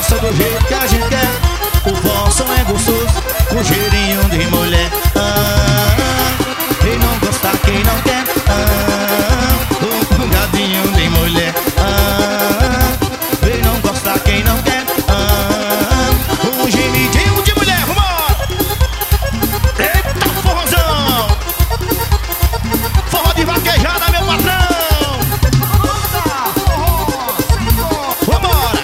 gosta do jeito que a gente quer. O vosso é gostoso, com cheirinho de mulher. Quem não gosta, quem não quer. O pungadinho de mulher. Quem não gosta, quem não quer. Um gemidinho de mulher. Vambora! Eita, forrozão! Forró de vaquejada, meu patrão! Vambora!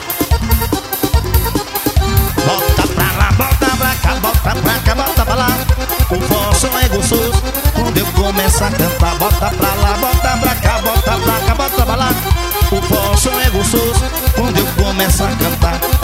Bota pra lá, bota pra cá, bota pra cá, bota pra lá. O vosso é gostoso quando eu começo a cantar. Bota pra lá, bota pra cá, bota pra cá, bota pra lá. O vosso é gostoso quando eu começo a cantar.